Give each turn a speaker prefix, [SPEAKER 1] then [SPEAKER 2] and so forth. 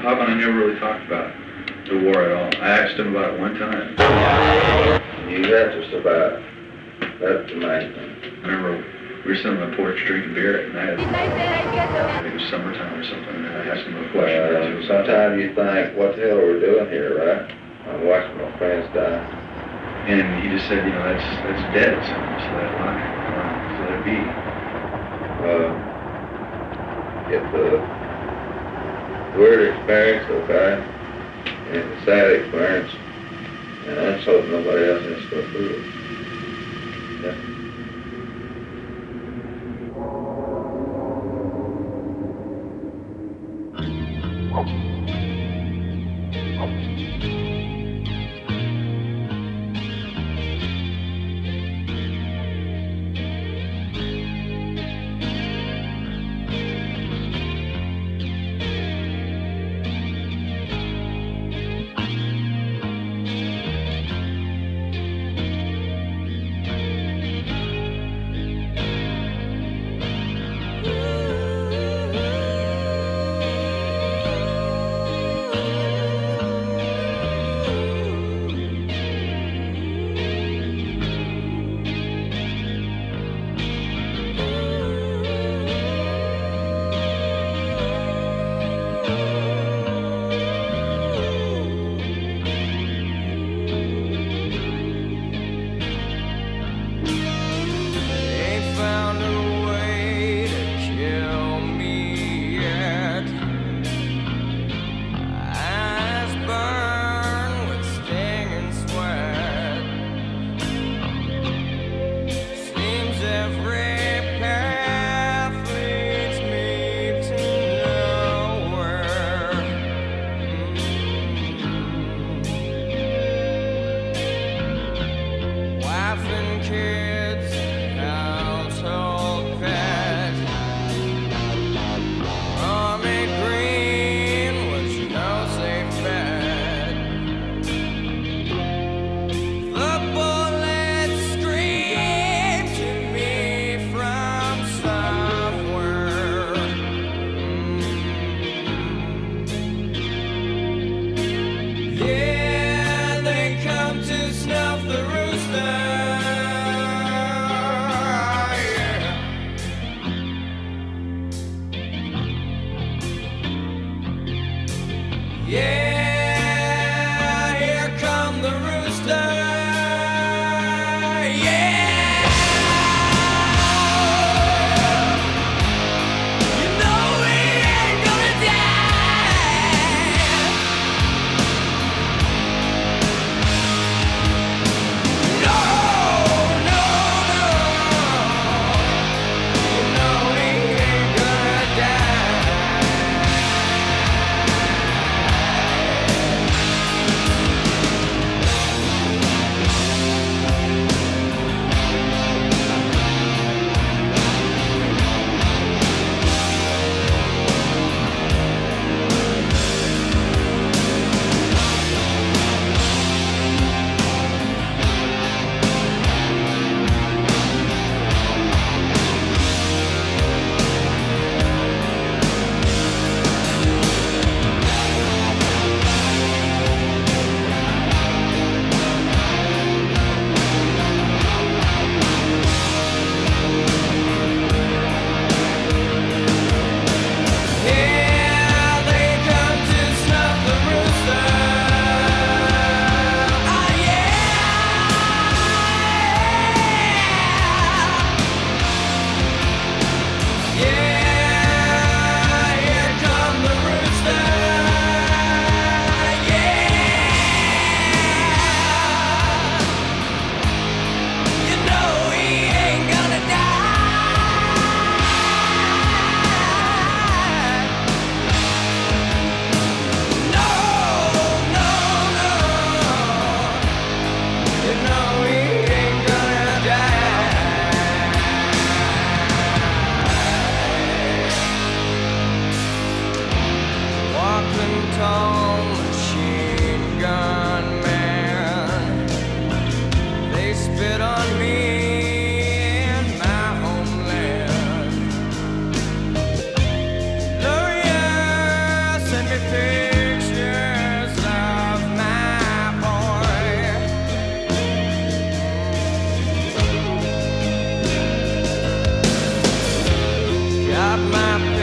[SPEAKER 1] Pop and I never really talked about the war at all. I asked him about it one time.
[SPEAKER 2] You got just about, that's the main thing.
[SPEAKER 1] I remember we were sitting on the porch drinking beer at night. I think it was summertime or something, and I asked him a question or two.
[SPEAKER 2] Sometimes you think, what the hell are we doing here, right? I'm watching my friends die.
[SPEAKER 1] And he just said, you know, that's dead. So let it lie. So let it be.
[SPEAKER 2] It's a weird experience, okay? And it's a sad experience. And I just hope nobody else has to go through it. Yeah.
[SPEAKER 3] stop my